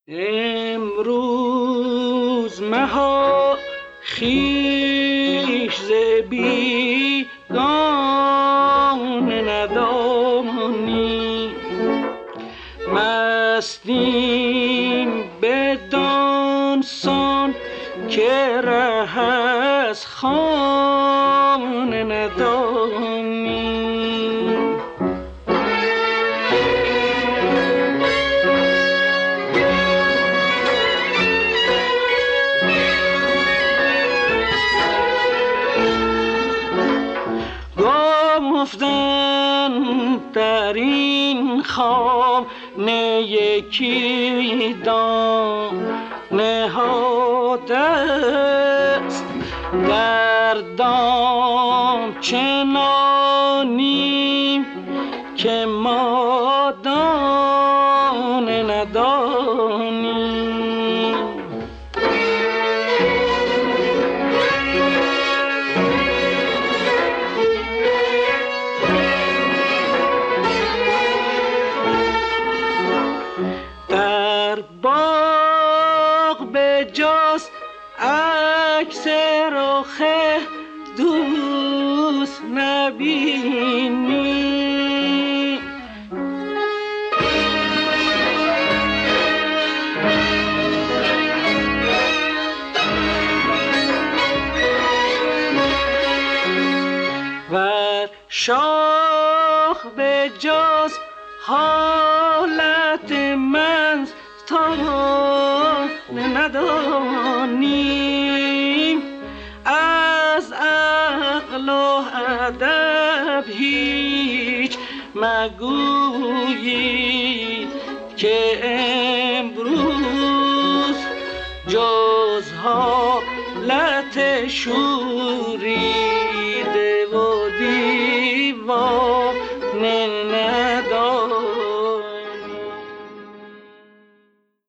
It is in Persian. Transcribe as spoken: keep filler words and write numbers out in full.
امروز مها خویش ز بیگانه ندانی، مستیم بدان سان که ره از خانه ندانی. گفتن در این خانه یکی دانه ها دست، در دام چنانیم که ما دانه ندانیم. جاست عکس رخ دوست نبینی، ور شاخ به جاست حالت من تا ندانیم، از عقل و ادب هیچ مگویید که امروز جز حالت شوری